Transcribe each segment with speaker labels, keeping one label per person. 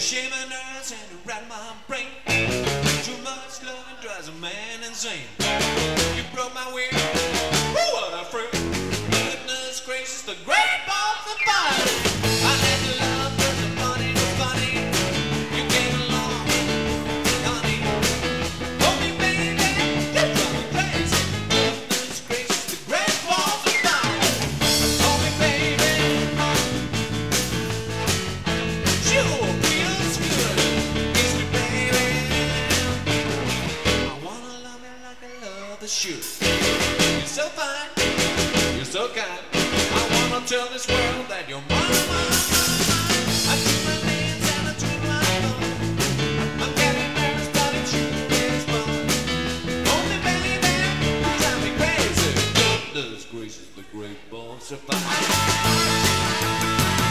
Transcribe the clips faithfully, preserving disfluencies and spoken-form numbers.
Speaker 1: shave my nerves and rat my brain. Too much loving drives a man insane. You broke my will, oh, what a freak. Goodness gracious, the great balls of fire. I had to love, cause the funny was funny. You came along, honey. Hold me, baby, you drive me crazy. Goodness gracious, the great balls of fire. Hold me, baby. Sure feels good. Kiss me, baby. I wanna love you like I love the shoot. You're so fine, you're so kind. I wanna tell this world that you're mine, mine, mine, mine. I do my hands and I do my thumb. I'm getting nervous, but it sure is fun. Only baby, you drive me crazy. Goodness gracious, the great balls of fire.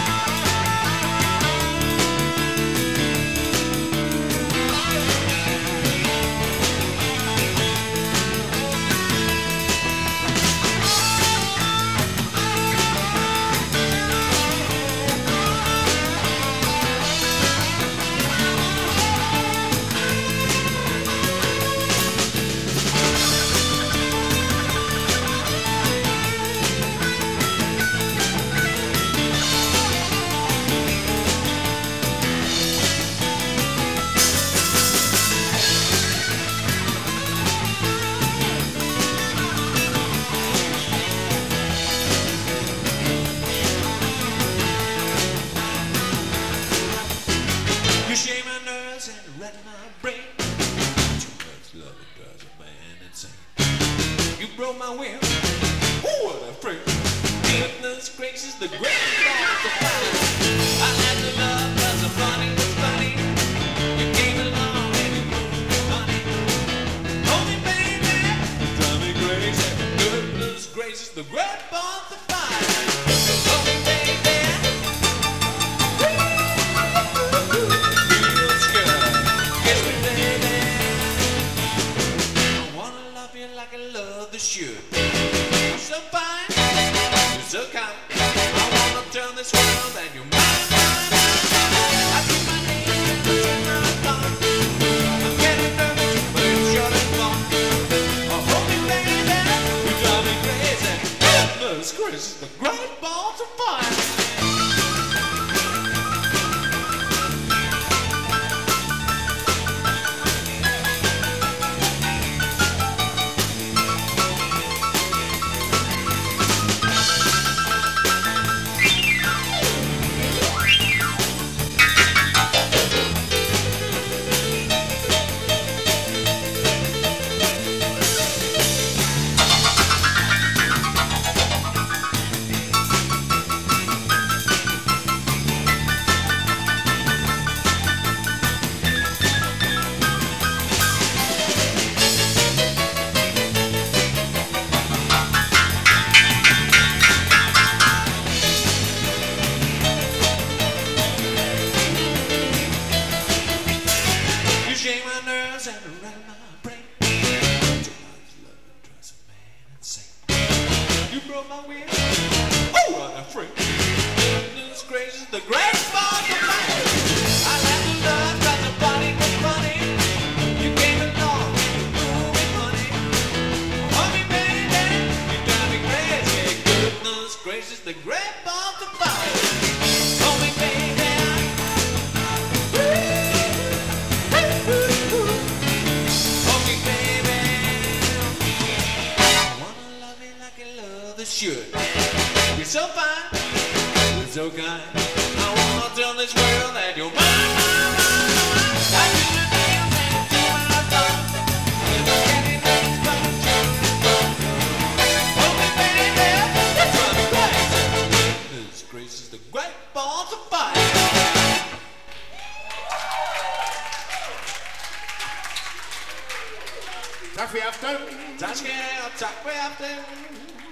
Speaker 1: You shave my nerves and rat my brain. Too much love it drives a man insane. You broke my will, oh, what a freak. Goodness gracious, the great balls of fire. I had to love cause the funny was funny. You came along and you moved me funny. Hold me, baby, you drive me crazy. Goodness gracious, the great balls of fire. Hold me, baby. Like I love the shoot. You're so fine, you're so kind. I wanna tell this world that you're mine, mine, mine. I keep my name and I turn my thumb. I'm getting nervous, but it's sure and fun. Oh, hold me, baby, you drive me crazy. Goodness gracious, the great balls of fire. Shave my nerves and rat my brain. Too much love it drives a man insane. You broke my will, oh, what a freak. Goodness gracious, the great balls of fire. I had to love cause the body was funny. You came along and you moved me funny. Hold me, baby, you drive me crazy. Goodness gracious, the great balls of fire. Hold me, baby. Should. You're so fine, you're so kind. I wanna tell this world that you're mine, mine, mine, mine. I do the dance and do my thumb. If I can't be things, but I'm sure it's fun. Hold me, baby, you drive me crazy. Goodness gracious, the great balls of fire.
Speaker 2: Tack för i aften.
Speaker 1: Tack ska ni ha, tack för i aften.